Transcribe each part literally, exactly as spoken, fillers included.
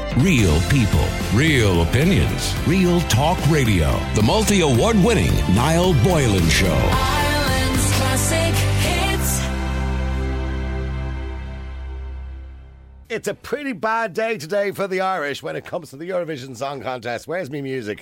Real people, real opinions, real talk radio. The multi-award winning Niall Boylan Show. Ireland's classic hits. It's a pretty bad day today for the Irish when it comes to the Eurovision Song Contest. Where's me music?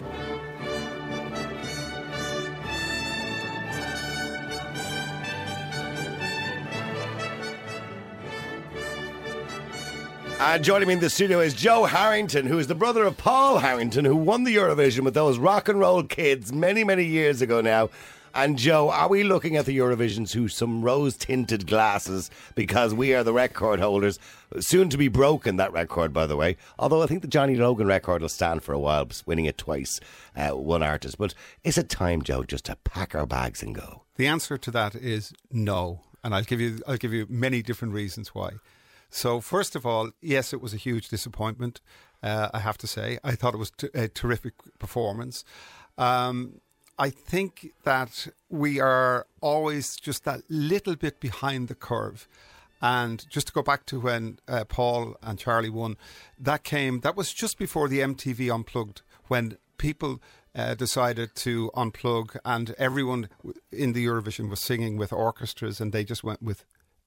And joining me in the studio is Joe Harrington, who is the brother of Paul Harrington, who won the Eurovision with those rock and roll kids many, many years ago now. And Joe, are we looking at the Eurovision through some rose-tinted glasses because we are the record holders, soon to be broken, that record, by the way. Although I think the Johnny Logan record will stand for a while, winning it twice, uh, one artist. But is it time, Joe, just to pack our bags and go? The answer to that is no, and I'll give you I'll give you many different reasons why. So first of all, yes, it was a huge disappointment, uh, I have to say. I thought it was t- a terrific performance. Um, I think that we are always just that little bit behind the curve. And just to go back to when uh, Paul and Charlie won, that came, that was just before the M T V Unplugged, when people uh, decided to unplug and everyone in the Eurovision was singing with orchestras and they just went with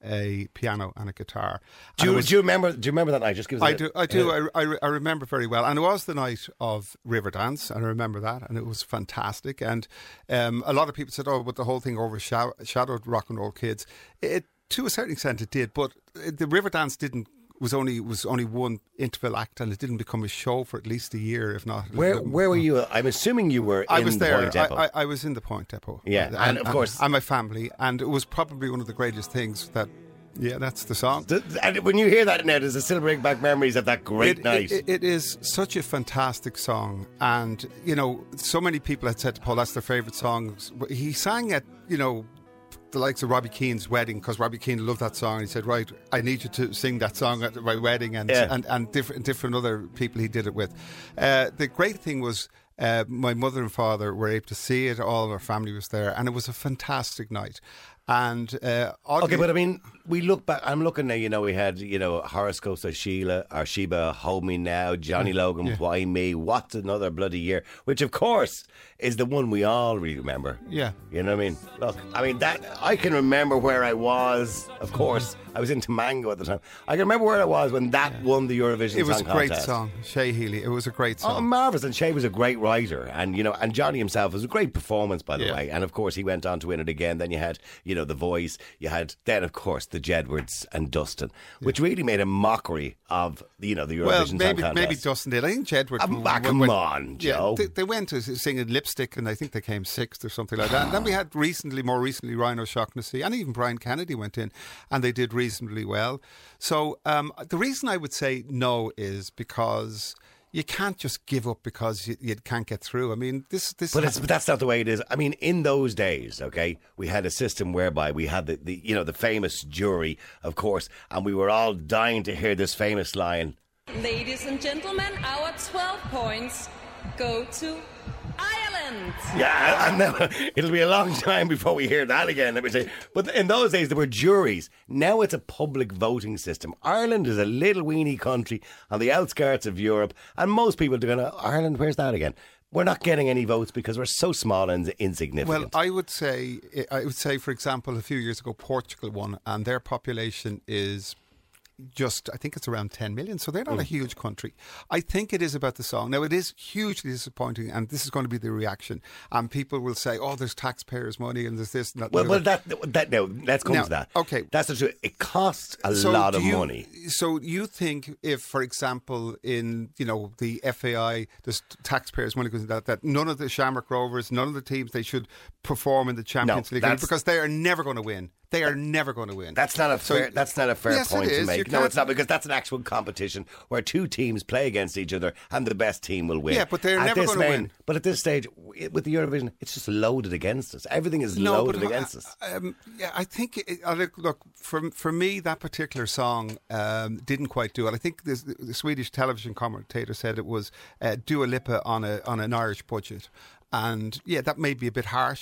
a piano and a guitar. Do you, was, do you remember? Do you remember that night? Just give us. I a, do. I do. Uh, I, I, I remember very well, and it was the night of Riverdance, and I remember that, and it was fantastic. And um, a lot of people said, "Oh, but the whole thing overshadowed Rock and Roll Kids." It, to a certain extent, it did, but the Riverdance didn't. Was only was only one interval act, and it didn't become a show for at least a year, if not. Where Where were you? I'm assuming you were. I in was the there. Point Depot. I, I, I was in the Point Depot. Yeah, and, and of course, and, and my family, and it was probably one of the greatest things that. Yeah, that's the song. The, and when you hear that now, does it still bring back memories of that great it, night? It, it is such a fantastic song. And, you know, so many people had said to Paul, that's their favourite song. He sang at, you know, the likes of Robbie Keane's wedding, because Robbie Keane loved that song. And he said, right, I need you to sing that song at my wedding. And, yeah. and, and different, different other people he did it with. Uh, the great thing was, uh, my mother and father were able to see it. All our family was there. And it was a fantastic night. And uh, okay, but I mean, we look back. I'm looking now. You know, we had you know horoscopes of Sheila or Sheba, Hold Me Now, Johnny Logan, yeah. Why Me? What's Another Bloody Year? Which, of course, is the one we all really remember. Yeah, you know what I mean. Look, I mean that I can remember where I was. Of course, I was into Mango at the time. I can remember where I was when that yeah. won the Eurovision. It was Song a great Contest. song, Shay Healy. It was a great song. Oh, marvellous! And Shay was a great writer, and you know, and Johnny himself was a great performance, by the yeah. way. And of course, he went on to win it again. Then you had, you know, The Voice. You had then, of course, the Jedwards and Dustin, which yeah. really made a mockery of, you know, the Eurovision well, Song maybe, Contest. maybe Dustin did. I think Jedward. Um, ah, come went, on, Joe. Yeah, they, they went to singing Lipstick, and I think they came sixth or something like that. And then we had recently, more recently, Ryan O'Shaughnessy and even Brian Kennedy went in, and they did reasonably well. So um, the reason I would say no is because you can't just give up because you, you can't get through. I mean, this... this but, it's, but that's not the way it is. I mean, in those days, okay, we had a system whereby we had the, the, you know, the famous jury, of course, and we were all dying to hear this famous line. Ladies and gentlemen, our twelve points go to Ireland. Yeah, and then it'll be a long time before we hear that again, let me say. But in those days, there were juries. Now it's a public voting system. Ireland is a little weeny country on the outskirts of Europe, and most people are going, Ireland, where's that again? We're not getting any votes because we're so small and insignificant. Well, I would say, I would say, for example, a few years ago, Portugal won, and their population is just, I think it's around ten million, so they're not mm. a huge country. I think it is about the song. Now, it is hugely disappointing, and this is going to be the reaction. And people will say, oh, there's taxpayers' money, and there's this and that. Well, well that, that, no, let's come now, to that. Okay. That's the truth. It costs a so lot of you, money. So you think if, for example, in, you know, the F A I, there's taxpayers' money goes into that, that none of the Shamrock Rovers, none of the teams, they should perform in the Champions no, League because they are never going to win. They are never going to win. That's not a fair. So, that's not a fair yes, point to make. You no, it's not, because that's an actual competition where two teams play against each other, and the best team will win. Yeah, but they're at never going to win. But at this stage, with the Eurovision, it's just loaded against us. Everything is no, loaded but, against us. Um, yeah, I think. It, uh, look, look, for for me, that particular song um, didn't quite do it. I think this, the Swedish television commentator said it was uh, Dua Lipa on a on an Irish budget. And yeah, that may be a bit harsh,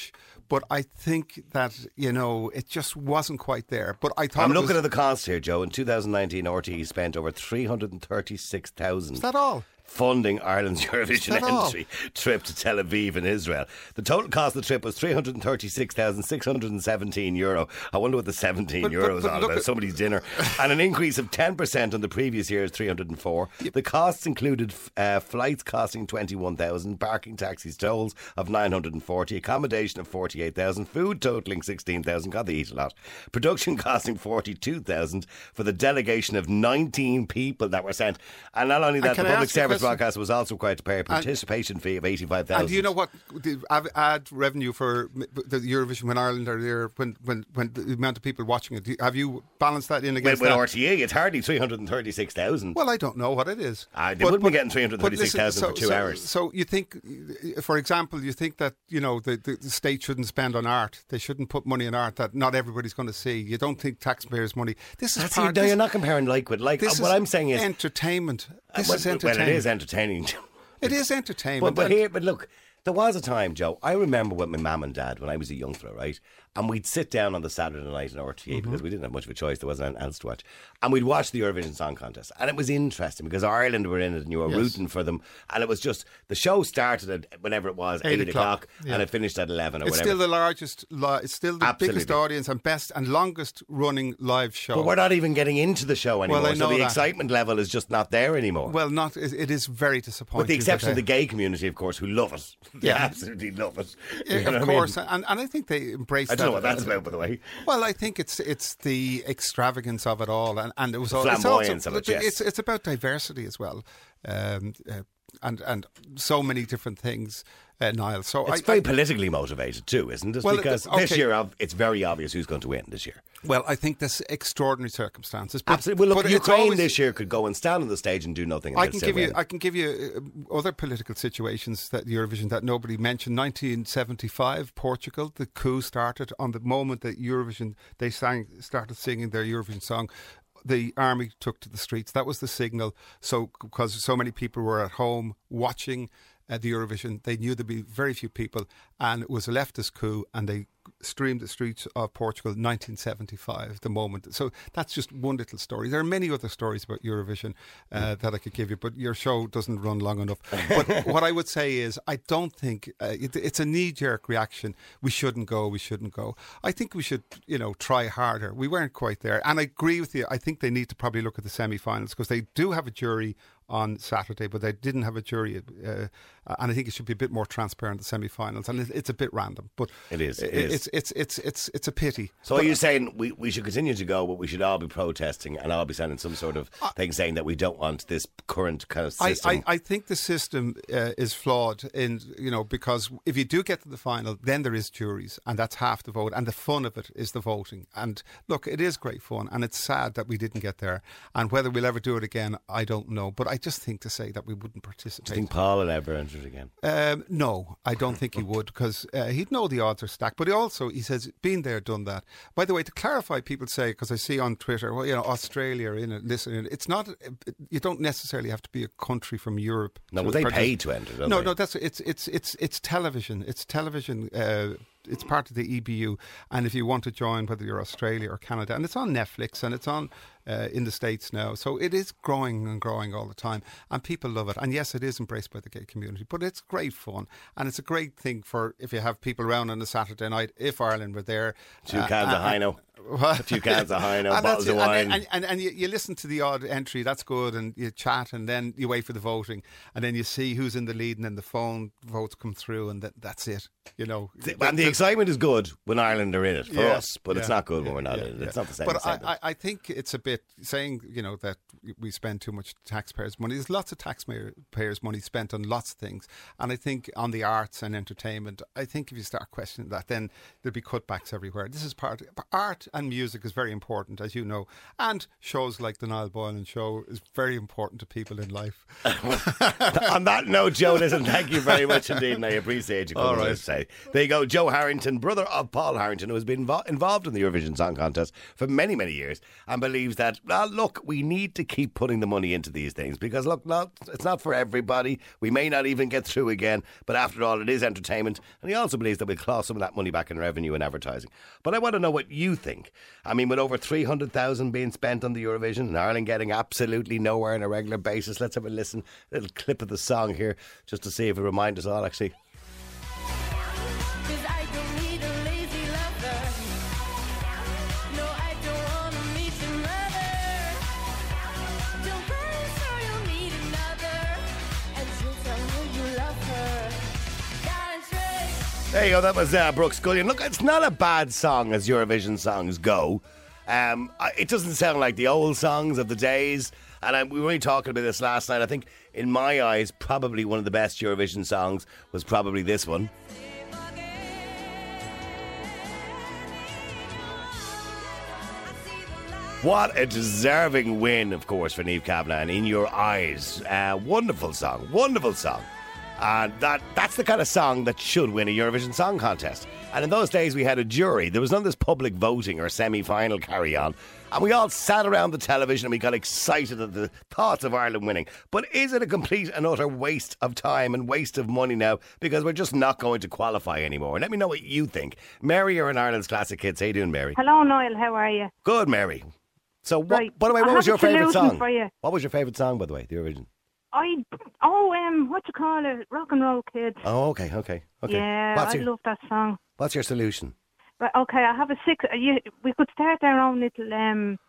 but I think that, you know, it just wasn't quite there. But I thought I'm it looking was, at the cost here, Joe. In two thousand nineteen, R T E spent over three hundred thirty-six thousand. Is that all? Funding Ireland's Eurovision entry trip to Tel Aviv in Israel. The total cost of the trip was three hundred thirty-six thousand six hundred seventeen euro. I wonder what the seventeen but, euro but, is but all look about. at, Somebody's dinner. And an increase of ten percent on the previous year's three hundred four. Yep. The costs included uh, flights costing twenty-one thousand, parking, taxis, tolls of nine hundred forty, accommodation of forty-eight thousand, food totalling sixteen thousand. God, they eat a lot. Production costing forty-two thousand for the delegation of nineteen people that were sent. And not only that, the public service broadcast was also required to pay a participation and, fee of eighty-five thousand. And do you know what the ad revenue for the Eurovision when Ireland are there, when, when, when the amount of people watching it, have you balanced that in against with, with that? R T E, it's hardly three hundred thirty-six thousand. Well, I don't know what it is. Uh, they but, wouldn't but, be getting three hundred thirty-six thousand so, for two so, hours. So you think, for example, you think that, you know, the, the, the state shouldn't spend on art. They shouldn't put money in art that not everybody's going to see. You don't think taxpayers' money. This is That's part, you, no, this, you're not comparing like with like. This what is I'm saying is entertainment. This uh, well, is entertainment. Well, it is entertaining. It is entertainment. But, but here, but look, there was a time, Joe. I remember with my mum and dad when I was a young fella, right? And we'd sit down on the Saturday night in R T E mm-hmm. because we didn't have much of a choice. There wasn't anything else to watch. And we'd watch the Eurovision Song Contest. And it was interesting because Ireland were in it and you were yes. rooting for them. And it was just, the show started at whenever it was, eight, eight o'clock, yeah. and it finished at eleven or it's whatever. It's still the largest, it's still the Absolutely. biggest audience and best and longest running live show. But we're not even getting into the show anymore. Well, I know so the that. excitement level is just not there anymore. Well, not it is very disappointing. With the exception of the gay community, of course, who love it. They yeah. absolutely love it. Yeah, you know of course. I mean? and, and I think they embrace I that. don't know what that's about, by the way. Well, I think it's it's the extravagance of it all, and, and it was all, flamboyance it's also, of it. Yes. It's it's about diversity as well, um, uh, and and so many different things, uh, Niall. So it's I, very I, politically motivated too, isn't it? Well, because okay. this year it's very obvious who's going to win this year. Well, I think there's extraordinary circumstances. But, Absolutely. Well, look, but Ukraine always, this year could go and stand on the stage and do nothing. And I can give win. you. I can give you uh, other political situations that Eurovision that nobody mentioned. nineteen seventy-five, Portugal. The coup started on the moment that Eurovision they sang started singing their Eurovision song. The army took to the streets. That was the signal. So because so many people were at home watching uh, the Eurovision, they knew there'd be very few people, and it was a leftist coup, and they streamed the streets of Portugal in nineteen seventy-five, the moment. So that's just one little story. There are many other stories about Eurovision uh, that I could give you, but your show doesn't run long enough. But what I would say is I don't think uh, it, it's a knee-jerk reaction. We shouldn't go, we shouldn't go. I think we should, you know, try harder. We weren't quite there. And I agree with you. I think they need to probably look at the semi-finals because they do have a jury on Saturday, but they didn't have a jury, uh, and I think it should be a bit more transparent. The semi-finals, and it, it's a bit random, but it is. It it, is. It's it's it's it's it's a pity. So but, are you saying we, we should continue to go, but we should all be protesting and all be sending some sort of uh, thing saying that we don't want this current kind of system? I, I, I think the system uh, is flawed, in you know because if you do get to the final, then there is juries, and that's half the vote, and the fun of it is the voting. And look, it is great fun, and it's sad that we didn't get there. And whether we'll ever do it again, I don't know. But I just think to say that we wouldn't participate. Do you think Paul will ever enter it again? Um, no, I don't think he would, because uh, he'd know the odds are stacked. But he also, he says, been there, done that. By the way, to clarify, people say, because I see on Twitter, well, you know, Australia in it, listen, it's not, you don't necessarily have to be a country from Europe. No, well, they pay to enter, don't No, they? no, that's, it's, it's, it's, it's television. It's television, uh, it's part of the E B U, and if you want to join, whether you're Australia or Canada, and it's on Netflix and it's on uh, in the States now, so it is growing and growing all the time, and people love it. And yes, it is embraced by the gay community, but it's great fun, and it's a great thing for if you have people around on a Saturday night. If Ireland were there, two uh, cans uh, of Hino. A few cans of Hino, and bottles of wine. And, and, and, and you, you listen to the odd entry, that's good, and you chat, and then you wait for the voting, and then you see who's in the lead, and then the phone votes come through, and that, that's it. You know, the, and the, the excitement is good when Ireland are in it for yeah, us, but yeah, it's not good yeah, when we're not yeah, in it. yeah. It's not the same. But I, I, I think it's a bit saying, you know, that we spend too much taxpayers' money. There's lots of taxpayers' money spent on lots of things, and I think on the arts and entertainment, I think if you start questioning that, then there'll be cutbacks everywhere. This is part of, art and music is very important, as you know, and shows like the Niall Boylan Show is very important to people in life. On that note, Joe, listen, thank you very much indeed, and I appreciate you coming All right. to say. There you go, Joe Harrington, brother of Paul Harrington, who has been invo- involved in the Eurovision Song Contest for many, many years, and believes that, well, look, we need to keep putting the money into these things because, look, not, it's not for everybody. We may not even get through again, but after all, it is entertainment. And he also believes that we'll claw some of that money back in revenue and advertising. But I want to know what you think. I mean, with over three hundred thousand being spent on the Eurovision and Ireland getting absolutely nowhere on a regular basis, let's have a listen, a little clip of the song here, just to see if it reminds us all, actually. There you go, that was uh, Brooke Scullion. Look, it's not a bad song as Eurovision songs go. Um, it doesn't sound like the old songs of the days. And I, we were only talking about this last night. I think, in my eyes, probably one of the best Eurovision songs was probably this one. What a deserving win, of course, for Niamh Kavanagh, and In Your Eyes. Uh, wonderful song, wonderful song. And that that's the kind of song that should win a Eurovision Song Contest. And in those days we had a jury. There was none of this public voting or semi-final carry-on. And we all sat around the television and we got excited at the thoughts of Ireland winning. But is it a complete and utter waste of time and waste of money now? Because we're just not going to qualify anymore. Let me know what you think. Mary, you're in Ireland's Classic Hits. How you doing, Mary? Hello, Niall. How are you? Good, Mary. So, what, right. by the way, what I was your favourite song? For you. What was your favourite song, by the way, the Eurovision? I oh um what you call it, Rock and Roll Kids. Oh, okay, okay, okay. Yeah, what's I your, love that song. What's your solution? Right, okay, I have a six. Uh, you, we could start our own little um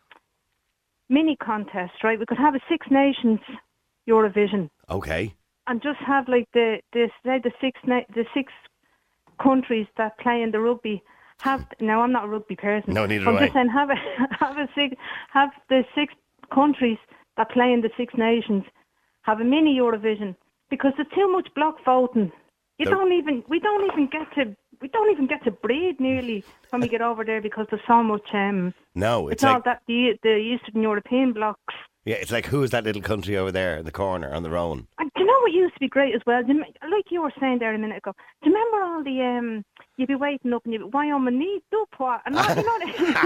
mini contest, right? We could have a Six Nations Eurovision. Okay. And just have like the the say the six na- the six countries that play in the rugby. Have now I'm not a rugby person. No, neither I'm do I. just saying have a have a six have the six countries that play in the Six Nations. Have a mini Eurovision because there's too much block voting. You There- don't even we don't even get to we don't even get to breathe nearly when we get over there because there's so much. Um, No, it's it's all like that the the Eastern European blocks. yeah, it's like who is that little country over there in the corner on their own? And do you know what used to be great as well? Do you, m- like you were saying there a minute ago. Do you remember all the um? You'd be waiting up and you'd be Wyoming do what and all, you know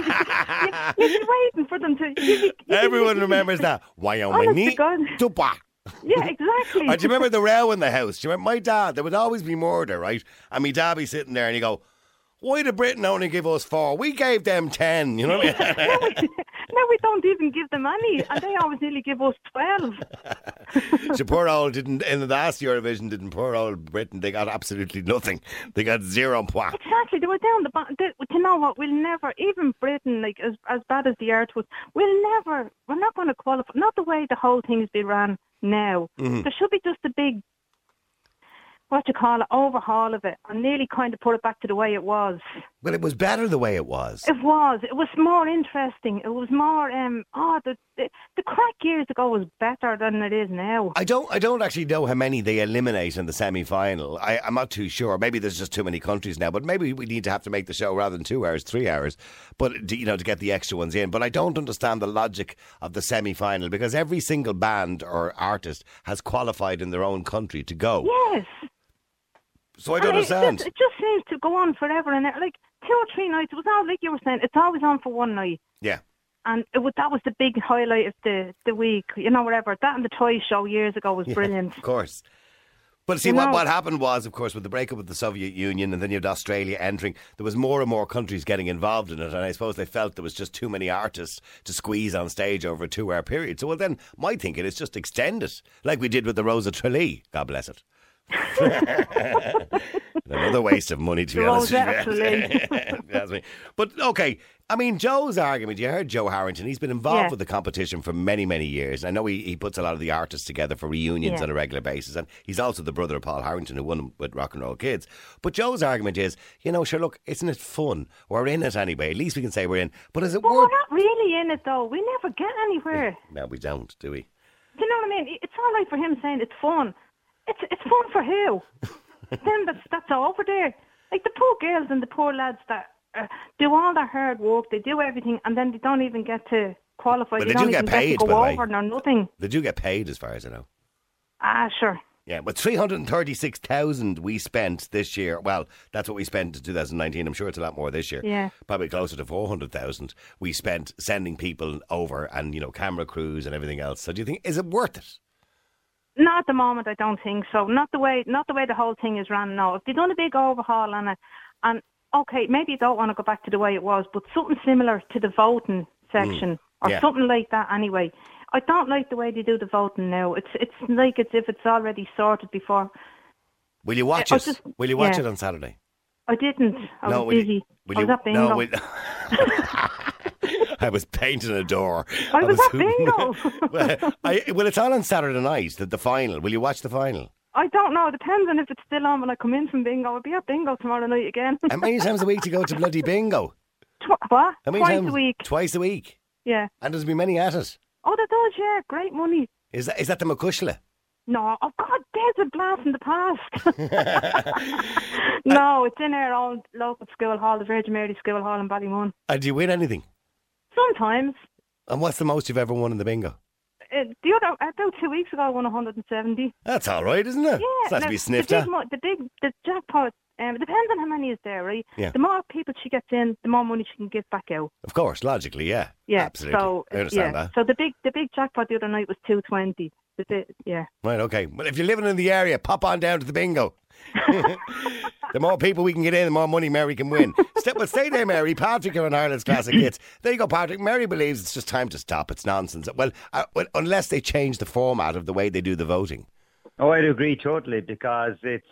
you, you'd be waiting for them to. You'd be, you'd be- Everyone you'd be- remembers that. Honest Wyoming. to God. Dupa. Yeah, exactly. Or do you remember the row in the house? Do you remember my dad? There would always be murder, right? And my dad be sitting there and he'd go, why did Britain only give us four? We gave them ten. You know what I mean? now, we, now we don't even give them any, and they always nearly give us twelve. So poor old didn't, in the last Eurovision, didn't poor old Britain, they got absolutely nothing. They got zero point. Exactly, they were down the bottom. Do you know what? We'll never, even Britain, like as as bad as the earth was, we'll never, we're not going to qualify. Not the way the whole thing's been ran now. Mm-hmm. There should be just a big, what you call it, overhaul of it, and nearly kind of put it back to the way it was. Well, it was better the way it was. It was. It was more interesting. It was more. Um. Oh, the the, the crack years ago was better than it is now. I don't I don't actually know how many they eliminate in the semi-final. I, I'm not too sure. Maybe there's just too many countries now, but maybe we need to have to make the show rather than two hours, three hours, but you know, to get the extra ones in. But I don't understand the logic of the semi-final because every single band or artist has qualified in their own country to go. Yes. So I don't And it understand. just, it just seems to go on forever and ever. Like two or three nights. It was all like you were saying. It's always on for one night. Yeah. And it was, that was the big highlight of the, the week. You know, whatever. That and the toy show years ago was Yeah, brilliant. of course. But see, You what, know- what happened was, of course, with the breakup of the Soviet Union and then you had Australia entering, there was more and more countries getting involved in it. And I suppose they felt there was just too many artists to squeeze on stage over a two-hour period. So, well, then my thinking is just extend it, like we did with the Rose of Tralee. God bless it. Another waste of money, to be The honest Rose with of you. That's me. But, okay, I mean, Joe's argument, you heard Joe Harrington, he's been involved Yeah. with the competition for many, many years. I know he, he puts a lot of the artists together for reunions Yeah. on a regular basis, and he's also the brother of Paul Harrington, who won with Rock and Roll Kids. But Joe's argument is, you know, sure, look, isn't it fun? We're in it anyway. At least we can say we're in. But is it Well, worth... we're not really in it, though. We never get anywhere. No, we don't, do we? Do you know what I mean? It's all right for him saying it's fun. It's it's fun for who? Them that's, that's over there. Like the poor girls and the poor lads that uh, do all their hard work, they do everything, and then they don't even get to qualify. But they they don't do even get paid, get to by the go way. over nor nothing. They do get paid, as far as I know. Ah, sure. Yeah, but three hundred thirty-six thousand we spent this year. Well, that's what we spent in two thousand nineteen. I'm sure it's a lot more this year. Yeah. Probably closer to four hundred thousand we spent sending people over and, you know, camera crews and everything else. So do you think, is it worth it? Not at the moment, I don't think so. Not the way, not the way the whole thing is run. No, if they've done a big overhaul on it, and okay, maybe you don't want to go back to the way it was, but something similar to the voting section mm. or yeah. something like that. Anyway, I don't like the way they do the voting now. It's it's like as if it's already sorted before. Will you watch I, it? I just, will you watch yeah. it on Saturday? I didn't. I no, was will busy. You, will I was you, at bingo. No, will, I was painting a door. I, I was, was at bingo. well, I, well, it's on on Saturday night, the, the final. Will you watch the final? I don't know. It depends on if it's still on when I come in from bingo. I'll be at bingo tomorrow night again. How many times a week do you go to bloody bingo? Tw- what? How many Twice times? a week. Twice a week? Yeah. And there's been many at it? Oh, that does, yeah. Great money. Is that is that the McCushla? No, oh God, there's a blast in the past. No, it's in our own local school hall, the Virgin Mary School Hall in Ballymun. And do you win anything? Sometimes. And what's the most you've ever won in the bingo? Uh, the other, about two weeks ago, I won one hundred seventy. That's all right, isn't it? Yeah. It's not now, to be sniffed the at. big, mo- the big, the jackpot, um, it depends on how many is there, right? Yeah. The more people she gets in, the more money she can give back out. Of course, logically, yeah. Yeah. Absolutely. So, I understand yeah. that. So the big, the big jackpot the other night was two twenty. The bit, yeah. Right, okay. Well, if you're living in the area, pop on down to the bingo. The more people we can get in, the more money Mary can win. Step, but stay there, Mary. Patrick here on Ireland's Classic Hits. There you go, Patrick. Mary believes it's just time to stop. It's nonsense. Well, uh, well, unless they change the format of the way they do the voting. Oh, I'd agree totally, because it's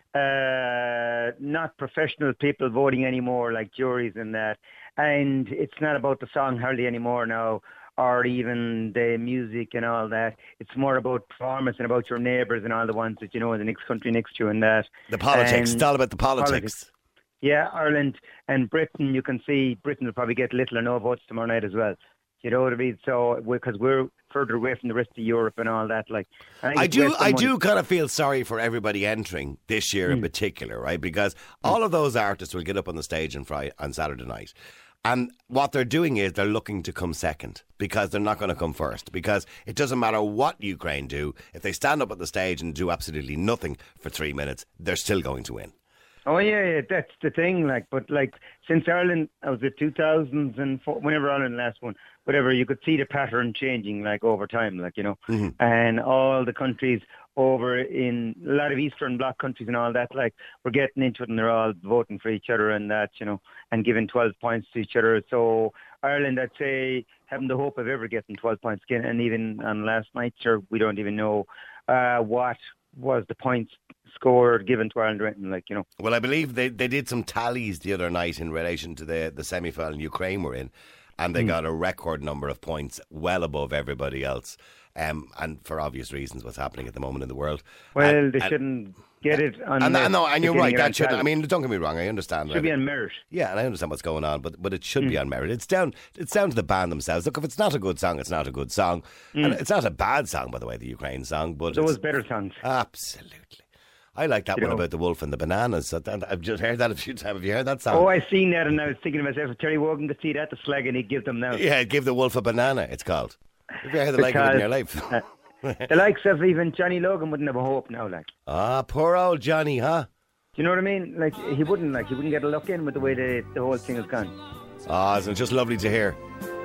uh, not professional people voting anymore, like juries and that. And it's not about the song hardly anymore now, or even the music and all that. It's more about performance and about your neighbours and all the ones that you know in the next country next to you and that. The politics. And it's all about the politics. politics. Yeah, Ireland and Britain, you can see Britain will probably get little or no votes tomorrow night as well. You know what I mean? So, because we're further away from the rest of Europe and all that. Like, I, I do, I do kind of feel sorry for everybody entering this year mm. in particular, right? Because mm. all of those artists will get up on the stage on Friday, on Saturday night. And what they're doing is they're looking to come second, because they're not going to come first. Because it doesn't matter what Ukraine do, if they stand up at the stage and do absolutely nothing for three minutes, they're still going to win. Oh yeah, yeah, that's the thing. Like, but like since Ireland, I was at two thousand four, whenever Ireland last won, whatever, you could see the pattern changing like over time, like you know, mm-hmm. and all the countries over in a lot of Eastern Bloc countries and all that, like we're getting into it, and they're all voting for each other and that, you know, and giving twelve points to each other. So Ireland, I'd say, having the hope of ever getting twelve points again, and even on last night, sure, we don't even know uh, what was the points scored given to Ireland, written, like, you know. Well, I believe they, they did some tallies the other night in relation to the, the semi-final Ukraine were in, and they mm. got a record number of points, well above everybody else. Um, and for obvious reasons, what's happening at the moment in the world. Well, and, they and, shouldn't get it on. And, and, no, and you're right. That should. tally. I mean, don't get me wrong. I understand. It should right? be on merit. Yeah, and I understand what's going on, but but it should mm. be on merit. It's down. It's down to the band themselves. Look, if it's not a good song, it's not a good song, mm. and it's not a bad song, by the way, the Ukraine song. But there it's, was better songs. Absolutely. I like that you one know. about the wolf and the bananas. I've just heard that a few times. Have you heard that song? Oh, I've seen that, and I was thinking to myself, if Terry Wogan could see that, the slag, and he'd give them now. Yeah, give the wolf a banana, it's called. Have you heard the like of it in your life? uh, the likes of even Johnny Logan wouldn't have a hope now, like. Ah, poor old Johnny, huh? Do you know what I mean? Like, he wouldn't, like, he wouldn't get a look in with the way the, the whole thing has gone. Ah, isn't it just lovely to hear?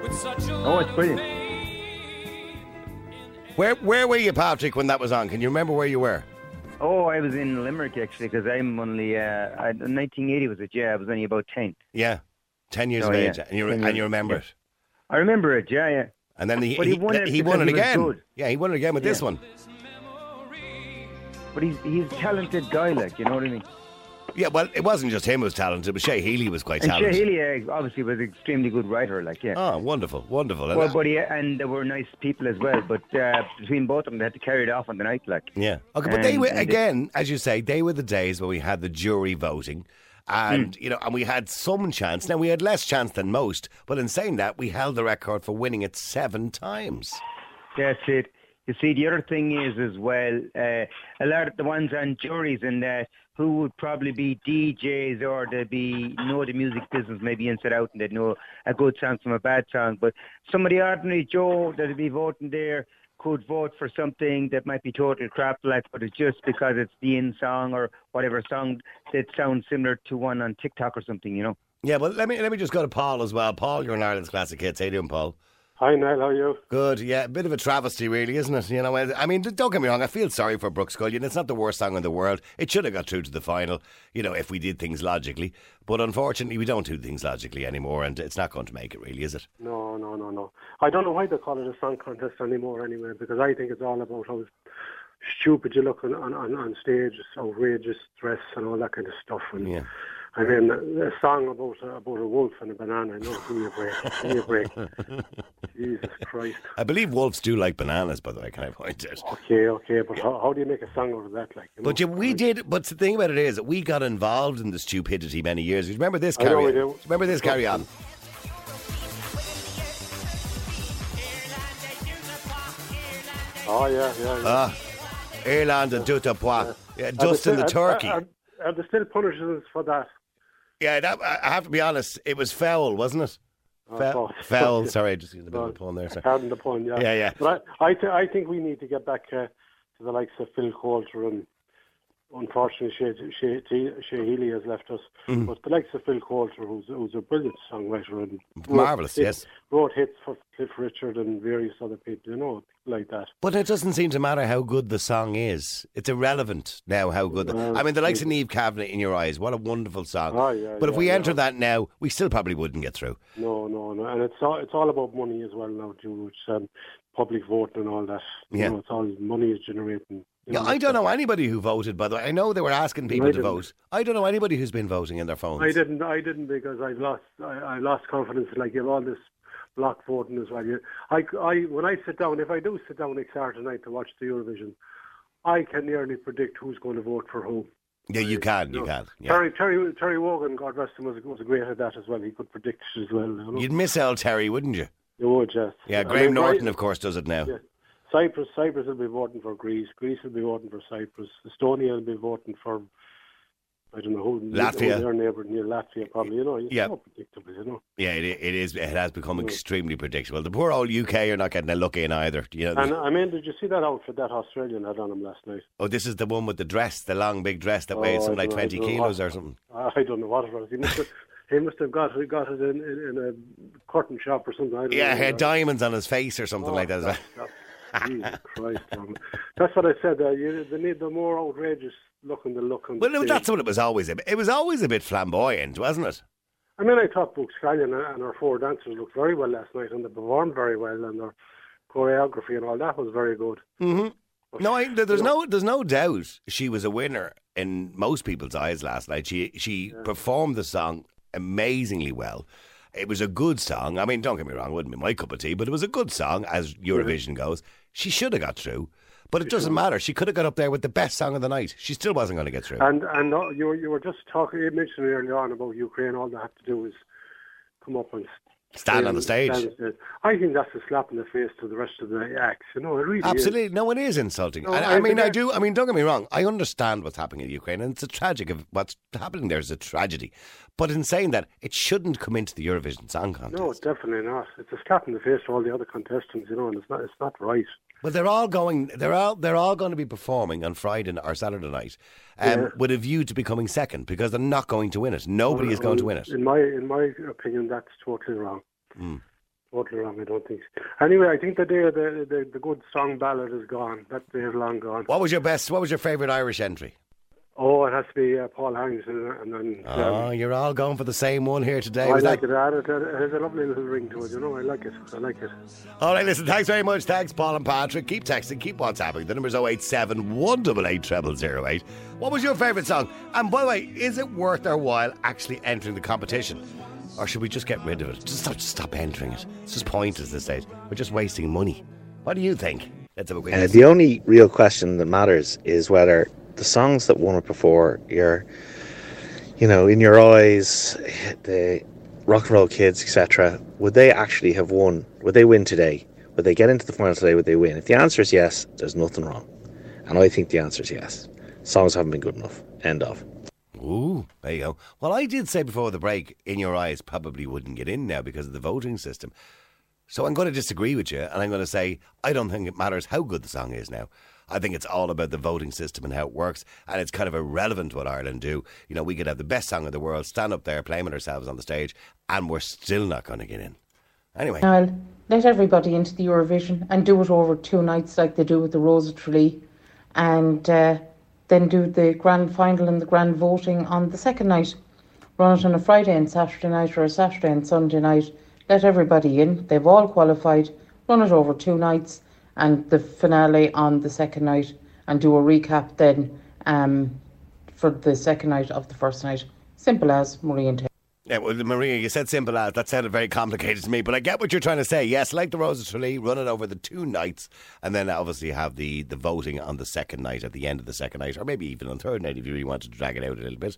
Oh, it's brilliant. Where, where were you, Patrick, when that was on? Can you remember where you were? Oh, I was in Limerick, actually, because I'm only, uh, I, nineteen eighty was it, yeah, I was only about ten. Yeah, ten years oh, of age, yeah. and, you, and you remember yeah. it? I remember it, yeah, yeah. And then he, but he, he won it, he won it he again. Good. Yeah, he won it again with yeah. this one. But he's he's a talented guy, like, you know what I mean? Yeah, well, it wasn't just him who was talented, but Shea Healy was quite and talented. Shea Healy uh, obviously was an extremely good writer, like, yeah. Oh, wonderful, wonderful. Well, but he, and there were nice people as well, but uh, between both of them, they had to carry it off on the night, like. Yeah. Okay, but and, they were, again, as you say, they were the days when we had the jury voting. And, mm. you know, and we had some chance. Now, we had less chance than most, but in saying that, we held the record for winning it seven times. That's it. You see, the other thing is as well, uh, a lot of the ones on juries and that, who would probably be D Js or they'd be know the music business maybe inside out, and they'd know a good song from a bad song. But somebody ordinary Joe that'd be voting there could vote for something that might be total crap, like, but it's just because it's the in song or whatever song that sounds similar to one on TikTok or something, you know. Yeah, well, let me let me just go to Paul as well. Paul, you're in Ireland's Classic Hits. How you doing, Paul? Hi, Niall. How are you? Good, yeah. A bit of a travesty, really, isn't it? You know, I mean, don't get me wrong. I feel sorry for Brooke Scullion. It's not the worst song in the world. It should have got through to the final, you know, if we did things logically. But unfortunately, we don't do things logically anymore, and it's not going to make it, really, is it? No, no, no, no. I don't know why they call it a song contest anymore, anyway, because I think it's all about how stupid you look on on, on stage, outrageous dress, and all that kind of stuff. And yeah. I mean, a song about a, about a wolf and a banana. No, give me a break. Give me a break. Jesus Christ. I believe wolves do like bananas, by the way, can I point out? Okay, okay, but how, how do you make a song out of that? Like, you know? But yeah, we did, but the thing about it is, we got involved in the stupidity many years ago. Remember this, I know Carry we On? do. Remember this, Carry On? Oh, yeah, yeah, yeah. Ah, Ireland and Duta Pois. Yeah, Are Dustin they the still- are- turkey. Are, are there still punishments for that? Yeah, that, I have to be honest, it was foul, wasn't it? Oh, Fe- God. foul, sorry, I just used a bit of a pun there. Sorry. Pardon the pun, yeah. Yeah, yeah. But I, I, th- I think we need to get back uh, to the likes of Phil Coulter, and unfortunately, Shea, Shea, Shea Healy has left us. Mm-hmm. But the likes of Phil Coulter, who's, who's a brilliant songwriter and Marvellous, wrote yes. hits, wrote hits for Cliff Richard and various other people, you know, like that. But it doesn't seem to matter how good the song is. It's irrelevant now how good the... Well, I mean, the likes of Niamh Kavanagh, In Your Eyes, what a wonderful song. Oh, yeah, but if yeah, we yeah. enter that now, we still probably wouldn't get through. No, no, no. And it's all, it's all about money as well now, too. It's um, public voting and all that. You Yeah. know, it's all money is generating. You Yeah, know, I don't know anybody who voted, by the way. I know they were asking people I to didn't. vote. I don't know anybody who's been voting in their phones. I didn't. I didn't because I've lost. I, I lost confidence. Like you have all this block voting as well. You, I, I, when I sit down, if I do sit down like Saturday night to watch the Eurovision, I can nearly predict who's going to vote for who. Yeah, you can, you know, can. Yeah. Terry, Terry, Terry Wogan, God rest him, was was great at that as well. He could predict it as well. You know? You'd miss El Terry, wouldn't you? You would, yes. Yeah, I Graham mean, Norton, right- of course, does it now. Yeah. Cyprus, Cyprus will be voting for Greece. Greece will be voting for Cyprus. Estonia will be voting for, I don't know who. Latvia. Who their neighbour near Latvia, probably. You know, it's Yeah. so predictable. You know. Yeah, it, it is. It has become extremely predictable. The poor old U K are not getting a look in either. You know, And I mean, did you see that outfit that Australian had on him last night? oh, this is the one with the dress, the long big dress that weighs Oh, something I like don't- I twenty don't know kilos what- or something. I don't know what it was. He must have, he must have got it, got it in, in, in a curtain shop or something. I don't Yeah, know. he had diamonds on his face or something Oh, like that. as well. that's- Jesus Christ, man. That's what I said. Uh, you, they need the more outrageous look on the look on the Well, no, stage. that's what it was always. A bit. It was always a bit flamboyant, wasn't it? I mean, I thought Brooke Scullion and and her four dancers looked very well last night, and they performed very well, and their choreography and all that was very good. Mm-hmm. No, I, there's no, there's no doubt she was a winner in most people's eyes last night. She she performed the song amazingly well. It was a good song. I mean, don't get me wrong, it wouldn't be my cup of tea, but it was a good song as Eurovision goes. She should have got through, but it doesn't matter. She could have got up there with the best song of the night. She still wasn't going to get through. And and uh, you were you were just talking. You mentioned earlier on about Ukraine. All they have to do is come up and Stand on the stage. stand on the stage. I think that's a slap in the face to the rest of the acts. You know, it really is. Absolutely. No, it is insulting. No, and, I I mean, think I I- do. I mean, don't get me wrong. I understand what's happening in Ukraine, and it's a tragic of what's happening there is a tragedy. But in saying that, it shouldn't come into the Eurovision Song Contest. No, definitely not. It's a slap in the face to all the other contestants. You know, and it's not. It's not right. Well, they're all going. They're all. They're all going to be performing on Friday or Saturday night, um, Yeah. with a view to becoming second because they're not going to win it. Nobody is going to win it. In my in my opinion, that's totally wrong. Mm. Totally wrong. I don't think. So. Anyway, I think the day of the, the the good song ballad is gone. That day is long gone. What was your best? What was your favourite Irish entry? Oh, it has to be uh, Paul Harrington, and then. Oh, um, you're all going for the same one here today. I Was like that- it. It, it. it has a lovely little ring to it. You know, I like it. I like it. All right, listen, thanks very much. Thanks, Paul and Patrick. Keep texting, keep WhatsApping. The number's oh eight seven, one eight eight, zero zero zero eight. What was your favourite song? And by the way, is it worth our while actually entering the competition? Or should we just get rid of it? Just stop, just stop entering it. It's just pointless this stage. We're just wasting money. What do you think? Let's have a quick Uh, listen. the only real question that matters is whether the songs that won it before, your, you know, In Your Eyes, the Rock and Roll Kids, et cetera, would they actually have won? Would they win today? Would they get into the final today? Would they win? If the answer is yes, there's nothing wrong. And I think the answer is yes. Songs haven't been good enough. End of. Ooh, there you go. Well, I did say before the break, In Your Eyes probably wouldn't get in now because of the voting system. So I'm going to disagree with you, and I'm going to say I don't think it matters how good the song is now. I think it's all about the voting system and how it works, and it's kind of irrelevant what Ireland do. You know, we could have the best song in the world, stand up there, playing with ourselves on the stage, and we're still not going to get in. Anyway. I'll let everybody into the Eurovision and do it over two nights like they do with the Rose of Tralee, and uh, then do the grand final and the grand voting on the second night. Run it on a Friday and Saturday night, or a Saturday and Sunday night. Let everybody in. They've all qualified. Run it over two nights, and the finale on the second night, and do a recap then um, for the second night of the first night. Simple as, Marie and Tim. Yeah, well, Maria, you said simple as. That sounded very complicated to me, but I get what you're trying to say. Yes, like the Rose of Tralee, run it over the two nights, and then obviously have the, the voting on the second night, at the end of the second night, or maybe even on the third night if you really want to drag it out a little bit.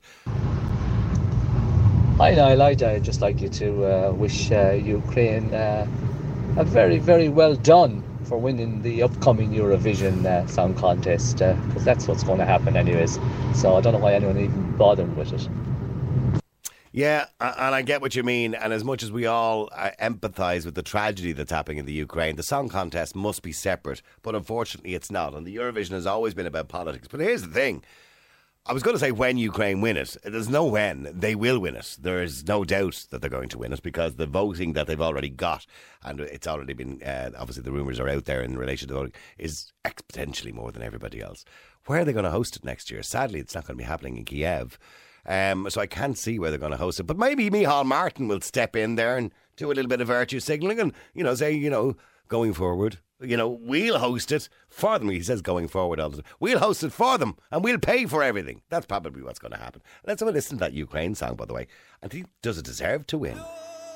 Hi Niall, I'd just like you to uh, wish uh, Ukraine uh, a very, very well done for winning the upcoming Eurovision uh, Song Contest, because uh, that's what's going to happen anyways. So I don't know why anyone even bothering with it. Yeah, and I get what you mean, and as much as we all uh, empathise with the tragedy that's happening in the Ukraine, the Song Contest must be separate, but unfortunately it's not, and the Eurovision has always been about politics. But here's the thing. I was going to say when Ukraine win it. There's no when. They will win it. There's no doubt that they're going to win it because the voting that they've already got, and it's already been, uh, obviously the rumours are out there in relation to voting, is exponentially more than everybody else. Where are they going to host it next year? Sadly, it's not going to be happening in Kiev. Um, so I can't see where they're going to host it. But maybe Micheál Martin will step in there and do a little bit of virtue signalling and, you know, say, you know, going forward, you know, we'll host it for them. He says going forward all the time. We'll host it for them and we'll pay for everything. That's probably what's going to happen. Let's have a listen to that Ukraine song, by the way. And he does it deserve to win.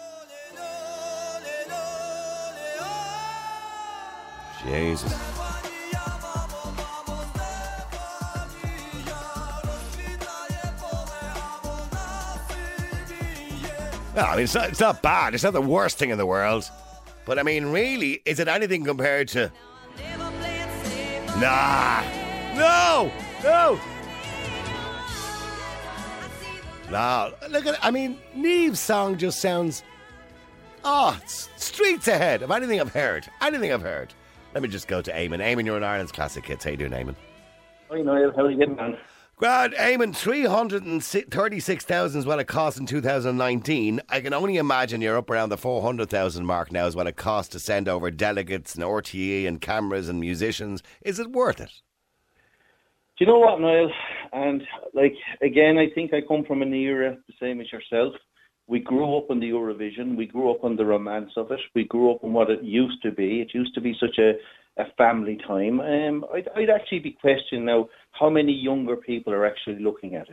Jesus. No, I mean, it's not, it's not bad. It's not the worst thing in the world. But I mean, really, is it anything compared to... Nah. No. No. No. Look at, I mean, Niamh's song just sounds... Oh, it's streets ahead of anything I've heard. Anything I've heard. Let me just go to Eamon. Eamon, you're in Ireland's Classic Hits. How you doing, Eamon? Hi, Niall. How are you getting on? Grand, Eamon, three hundred thirty-six thousand is what it cost in two thousand nineteen. I can only imagine you're up around the four hundred thousand mark now is what it costs to send over delegates and R T E and cameras and musicians. Is it worth it? Do you know what, Niall? And, like, again, I think I come from an era the same as yourself. We grew up on the Eurovision. We grew up on the romance of it. We grew up on what it used to be. It used to be such a, a family time. Um, I'd, I'd actually be questioning now how many younger people are actually looking at it.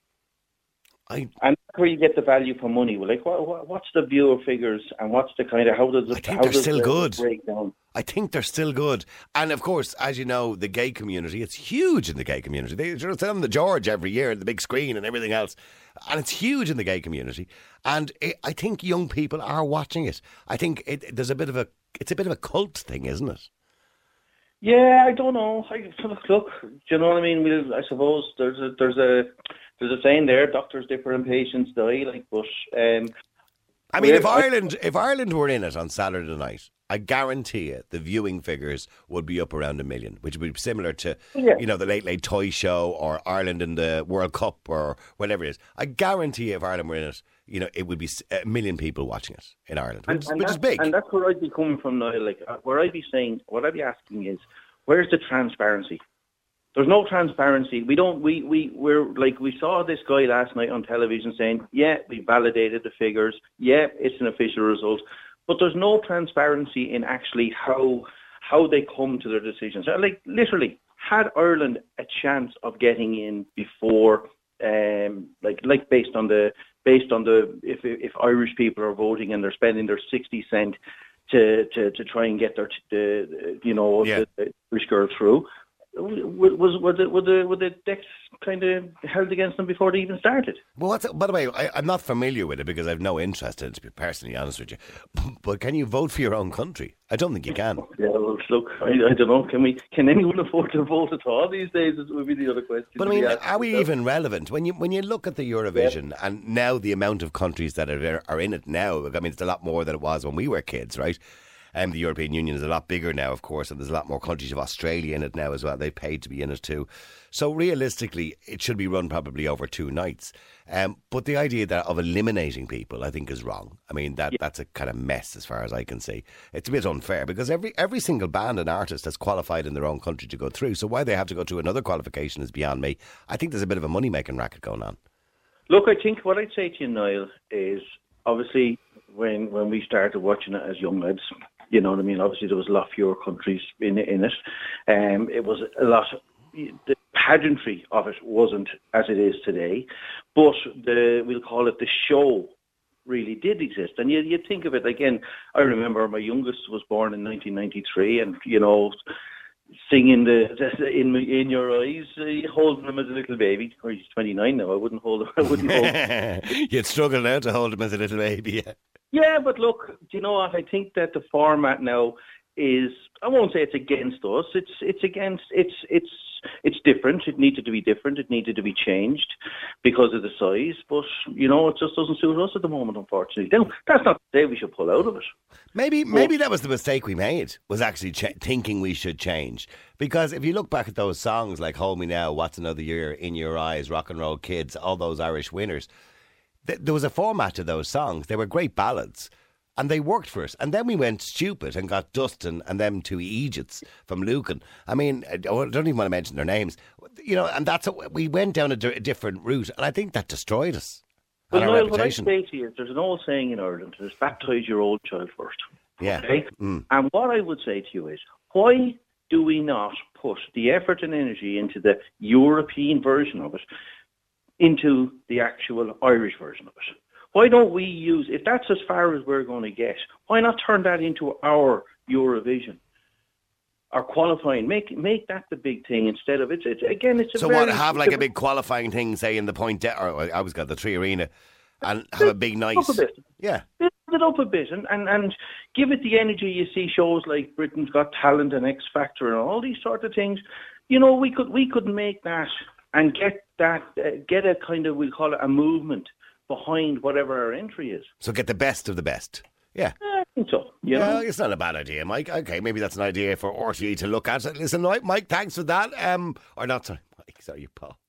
I, and that's where you get the value for money. Well, like, what, what, what's the viewer figures and what's the kind of, how does it, I think how they're does still the good. breakdown? I think they're still good. And of course, as you know, the gay community, it's huge in the gay community. They sort of send them the George every year, the big screen and everything else. And it's huge in the gay community. And it, I think young people are watching it. I think it, there's a bit of a, it's a bit of a cult thing, isn't it? Yeah, I don't know. I, look, do you know what I mean? We'll, I suppose there's a, there's a, there's a saying there, doctors differ and patients die, like, but... Um, I mean, if Ireland if Ireland were in it on Saturday night, I guarantee you the viewing figures would be up around a million, which would be similar to, yeah. you know, the Late Late Toy Show or Ireland in the World Cup or whatever it is. I guarantee you if Ireland were in it, you know, it would be a million people watching it in Ireland, which, and, and which is big. And that's where I'd be coming from now. Like, where I'd be saying, what I'd be asking is, where's the transparency? There's no transparency. We don't, we, we, we're like, we saw this guy last night on television saying, yeah, we validated the figures. Yeah, it's an official result. But there's no transparency in actually how, how they come to their decisions. Like, literally, had Ireland a chance of getting in before, um, like, like based on the, based on the, if, if Irish people are voting and they're spending their sixty cent to, to, to try and get their, the, you know, yeah. the, the Irish girl through, Was were the were the were the decks kind of held against them before they even started? Well, what's, by the way, I, I'm not familiar with it because I have no interest in it, to be personally honest with you. But can you vote for your own country? I don't think you can. Yeah, well, look, I, I don't know. Can we? Can anyone afford to vote at all these days? This would be the other question. But I mean, are we even relevant when you when you look at the Eurovision yeah. and now the amount of countries that are are in it now? I mean, it's a lot more than it was when we were kids, right? Um, the European Union is a lot bigger now, of course, and there's a lot more countries of Australia in it now as well. They've paid to be in it too. So realistically, it should be run probably over two nights. Um, but the idea that of eliminating people, I think, is wrong. I mean, that, yeah. that's a kind of mess as far as I can see. It's a bit unfair because every every single band and artist has qualified in their own country to go through. So why they have to go through another qualification is beyond me. I think there's a bit of a money-making racket going on. Look, I think what I'd say to you, Niall, is obviously when when we started watching it as young lads, you know what I mean? Obviously there was a lot fewer countries in, in it. Um, it was a lot... The pageantry of it wasn't as it is today, but the we'll call it the show really did exist. And you you think of it again. I remember my youngest was born in nineteen ninety-three, and you know, singing the, the in in your eyes, uh, holding him as a little baby. Or he's twenty-nine now. I wouldn't hold him. I wouldn't hold him. You'd struggle now to hold him as a little baby. Yeah. Yeah, but look, do you know what? I think that the format now is, I won't say it's against us. It's it's against it's it's it's different. It needed to be different. It needed to be changed because of the size. But you know, it just doesn't suit us at the moment, unfortunately. Now, that's not to say we should pull out of it. Maybe maybe that was the mistake we made. Was actually ch- thinking we should change. Because if you look back at those songs like "Hold Me Now," "What's Another Year," "In Your Eyes," "Rock and Roll Kids," all those Irish winners, th- there was a format to those songs. They were great ballads. And they worked for us. And then we went stupid and got Dustin and them two Egypts from Lucan. I mean, I don't even want to mention their names. You know, and that's a, we went down a, d- a different route. And I think that destroyed us. Well, and our Niall, reputation. what I say to you is there's an old saying in Ireland, there's baptise your old child first. Yeah. Okay? Mm. And what I would say to you is, why do we not put the effort and energy into the European version of it, into the actual Irish version of it? Why don't we use, if that's as far as we're going to get, why not turn that into our Eurovision? Our qualifying, make make that the big thing instead of, it's, it's again, it's a So very, what, have like a big qualifying thing, say in the Point, De- or I was got the Three Arena, and have a big night. Up a bit. Yeah. Build it up a bit and, and, and give it the energy you see shows like Britain's Got Talent and X Factor and all these sort of things. You know, we could we could make that and get that, uh, get a kind of, we'll call it a movement behind whatever our entry is. So get the best of the best. Yeah. I think so. You Yeah, know? it's not a bad idea, Mike. Okay, maybe that's an idea for R T E to look at. Listen, right, Mike, thanks for that. Um, Or not, sorry, Mike, sorry, Paul.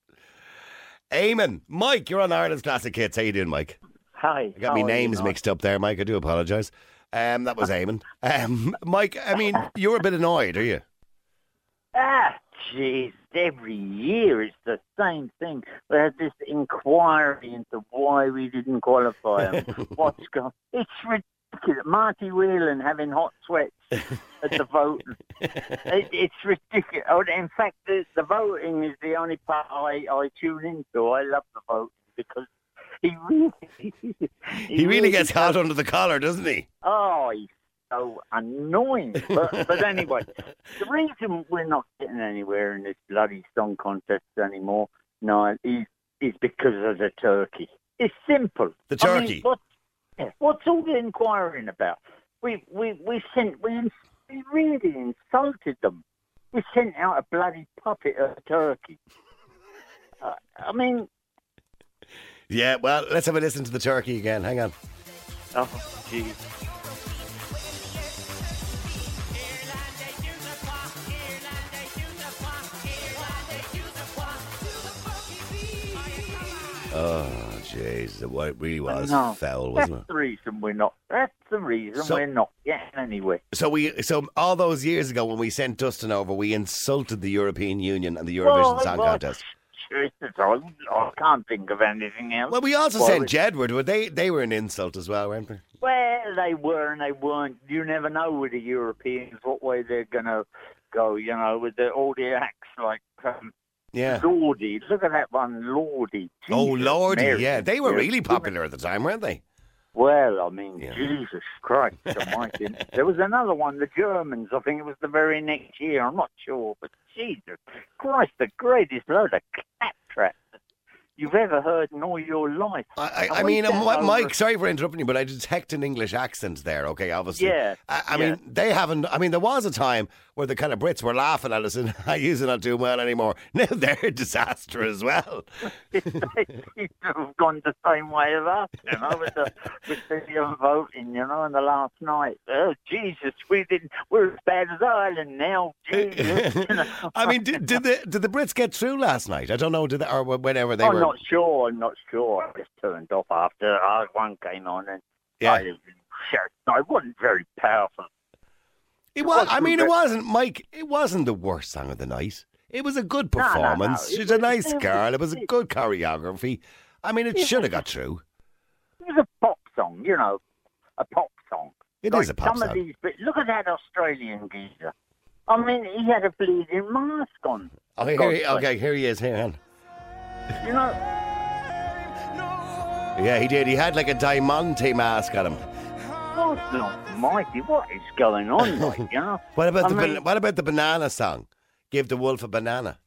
Eamon, Mike, you're on Ireland's Classic Hits. How you doing, Mike? Hi. I got my names mixed up there, Mike. I do apologise. Um, that was Eamon. Um, Mike, I mean, you're a bit annoyed, are you? Ah, jeez. Every year it's the same thing. We had this inquiry into why we didn't qualify and what's going. It's ridiculous. Marty Whelan having hot sweats at the voting. It, it's ridiculous. Oh, in fact, the, the voting is the only part I, I tune into. I love the voting because he really... he, he really gets hot under the collar, doesn't he? Oh, he's so annoying. But, but anyway, the reason we're not getting anywhere in this bloody song contest anymore, no, is, is because of the turkey. It's simple. The turkey? I mean, what, what's all the inquiring about? We we we sent we, we really insulted them. We sent out a bloody puppet of a turkey. Uh, I mean, yeah. Well, let's have a listen to the turkey again. Hang on. Oh, jeez. Oh, jeez. It really was no, foul, wasn't that's it? the reason we're not. That's the reason So- we're not getting anywhere. So we, so all those years ago when we sent Dustin over, we insulted the European Union and the Eurovision Well, Song well, Contest. Jesus, I, I can't think of anything else. Well, we also Well, sent we- Jedward. Were they? They were an insult as well, weren't they? Well, they were and they weren't. You never know with the Europeans what way they're going to go, you know, with the, all the acts like um, Yeah. Lordy. Look at that one, Lordy. Oh, Jesus, Lordy, Mary. yeah. They were Yeah. really popular at the time, weren't they? Well, I mean, Yeah. Jesus Christ almighty. There was another one, the Germans. I think it was the very next year. I'm not sure, but Jesus Christ, the greatest load of claptrap. you've ever heard in all your life. I, I, I mean, uh, Mike, sorry for interrupting you, but I detect an English accent there, okay, obviously. Yeah. I, I yeah. mean, they haven't, I mean, there was a time where the kind of Brits were laughing at us and I use it not doing well anymore. Now they're a disaster as well. They seem to have gone the same way as us, you know, with the, with the um, voting, you know, in the last night. Oh, Jesus, we didn't, we're as bad as Ireland now, Jesus. You know? I mean, did, did, the, did the Brits get through last night? I don't know, did they, or whenever they I'm were... not sure, I'm not sure. I just turned off after uh, one came on and yeah. I, I wasn't very powerful. It was, I mean, it wasn't, Mike, it wasn't the worst song of the night. It was a good performance. No, no, no. She's was, a nice it girl. Was, it was a good choreography. I mean, it, it should have got through. It was a pop song, you know, a pop song. It like is a pop some song. Of these, but look at that Australian geezer. I mean, he had a bleeding mask on. Okay, here he, okay, here he is. Here, on. You know. Yeah, he did. He had like a Diamante mask on him. God almighty, what is going on, like, you know? What about I the mean, ban- What about the banana song? Give the wolf a banana.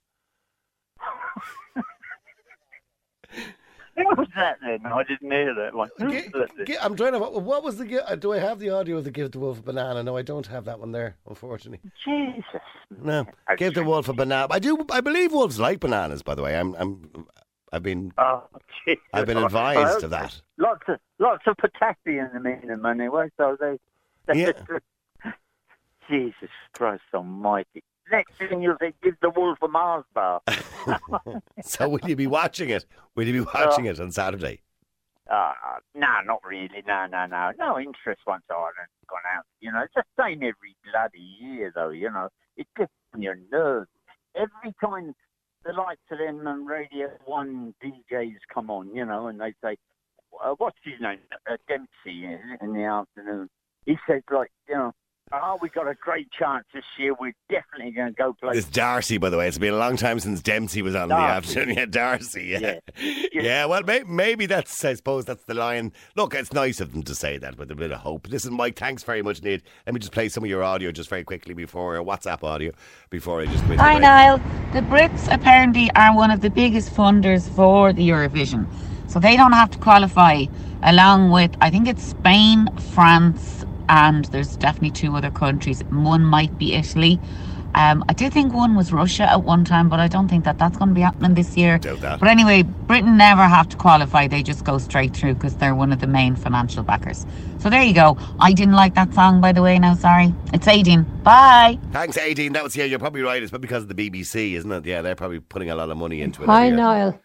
What was that then? I didn't hear that one. G- g- I'm trying to. What was the? Do I have the audio of the Give the Wolf a Banana? No, I don't have that one there, unfortunately. Jesus. No, Give the Wolf a Banana. I do. I believe wolves like bananas. By the way, I'm. I'm. I've been. Oh, Jesus. I've been advised of that. Lots of lots of potassium in them anyway. So they. they Yeah. Jesus Christ Almighty. Next thing you'll say, give the wolf a Mars bar. So will you be watching it? Will you be watching uh, it on Saturday? Uh, no, not really. No, no, no. No interest once Ireland's gone out. You know, it's the same every bloody year, though, you know. It gets on your nerves. Every time the likes of them and Radio one D Js come on, you know, and they say, uh, what's his name? Uh, Dempsey in the afternoon. He says, like, you know, oh, we got a great chance this year. We're definitely going to go play. It's Darcy, by the way. It's been a long time since Dempsey was on Darcy. in the afternoon. Yeah, Darcy. Yeah, yeah. yeah. yeah well, may- maybe that's. I suppose that's the line. Look, it's nice of them to say that with a bit of hope. Listen, Mike, thanks very much, Nate. Let me just play some of your audio just very quickly before uh, WhatsApp audio before I just. Hi, Niall. The Brits apparently are one of the biggest funders for the Eurovision, so they don't have to qualify. Along with, I think it's Spain, France. And there's definitely two other countries. One might be Italy. Um, I did think one was Russia at one time, but I don't think that that's going to be happening this year. Doubt that. But anyway, Britain never have to qualify. They just go straight through because they're one of the main financial backers. So there you go. I didn't like that song, by the way. Now, sorry. It's eighteen. Bye. Thanks, eighteen. That was, yeah, you're probably right. It's probably because of the B B C, isn't it? Yeah, they're probably putting a lot of money into it. Hi, Niall.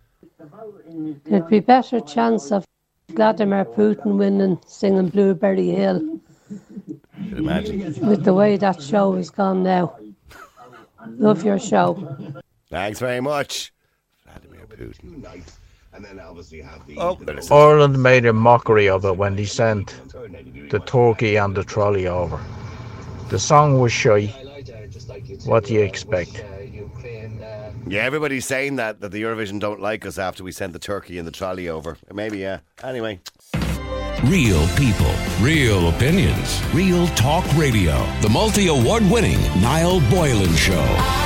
There'd be better chance of Vladimir Putin winning singing Blueberry Hill. Could imagine. With the way that show has gone now. Love your show. Thanks very much. Vladimir Putin. And then obviously have the oh, Ireland made a mockery of it when they sent the turkey and the trolley over. The song was shy. What do you expect? Yeah, everybody's saying that, that the Eurovision don't like us after we sent the turkey and the trolley over. Maybe, yeah. Anyway. Real people, real opinions, real talk radio. The multi-award winning Niall Boylan Show.